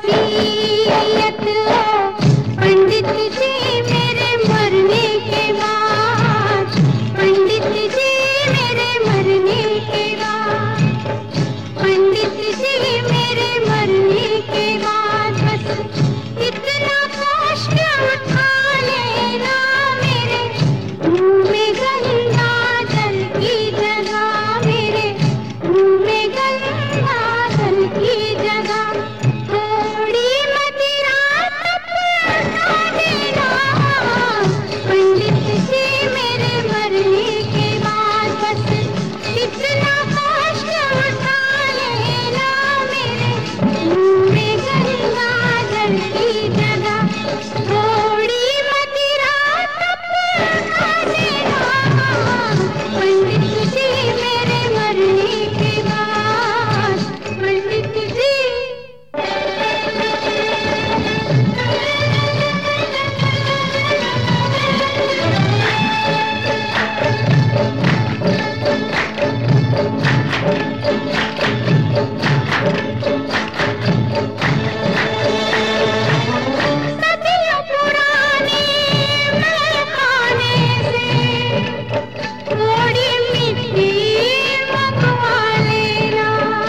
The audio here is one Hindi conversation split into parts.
वसीयत हो पंडित जी मेरे मरने के बाद, पंडित जी मेरे मरने के बाद, पंडित जी मेरे मरने के बाद बस इतना कष्ट उठा लेना मेरे मुंह में गंगा जल की जगह, मेरे मुंह में गंगा जल की जगह थोड़ी मदिरा तक उठा देना, पंडित जी मेरे मरने के बाद बस इतना कष्ट उठा लेना मेरे मुंह में गंगा जल की जगह थोड़ी मदिरा तक उठा देना, पंडित जी मेरे मरने के बाद, पंडित जी। सदियों पुराने महखाने से थोड़ी मिट्टी मंगवा लेना,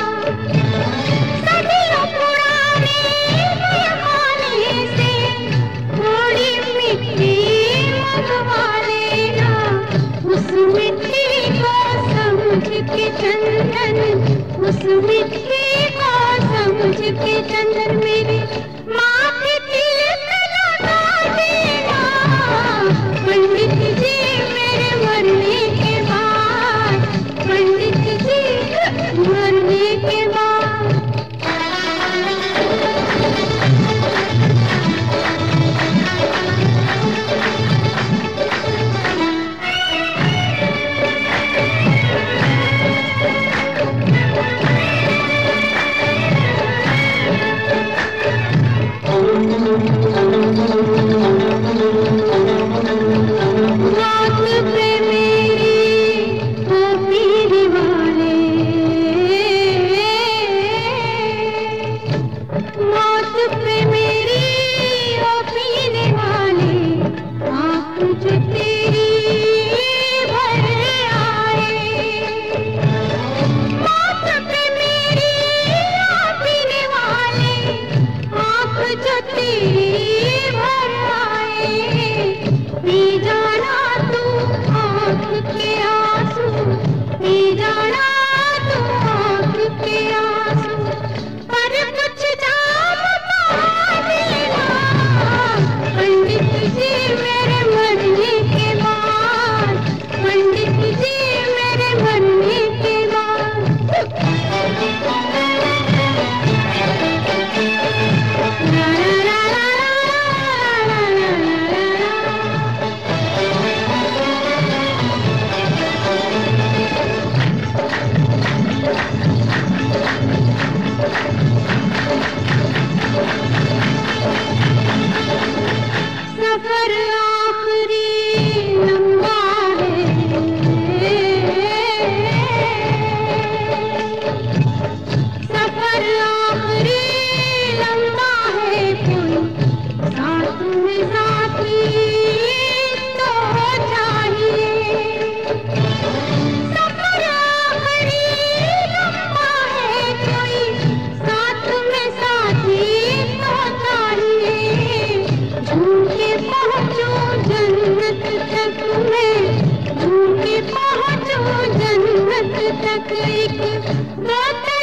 सदियों पुराने महखाने से थोड़ी मिट्टी मंगवा लेना, उस मिट्टी को समझ के चंदन, उस मिट्टी को समझ के चंदन मेरे माथे तिलक लगा देना, पंडित जी मेरे मरने के बाद, पंडित जी मरने के बाद। मौत पे मेरी ओ पीने वाले, मौत पे मेरी ओ पीने वाले, आँख जो तेरी भर आए, मौत पे मेरी ओ पीने वाले, आँख जो तेरी भर आए, पी जाना तू आँख के आंसू, पी जाना तू आँख के आंसू, पर कुछ जाम पा देना, पंडित जी मेरे मरने के बाद, पंडित जी मेरे मरने के बाद। ला ला ला ला ला ला ला ला। सफर आखिरी लंबा है, सफर आखिरी लंबा है, कोई साथ में साथी तो चाहिए, सफर आखिरी लंबा है, कोई साथ में साथी तो चाहिए, झूम के पहुँचूं जन्नत तक मैं, झूम के पहुँचूं जन्नत तक एक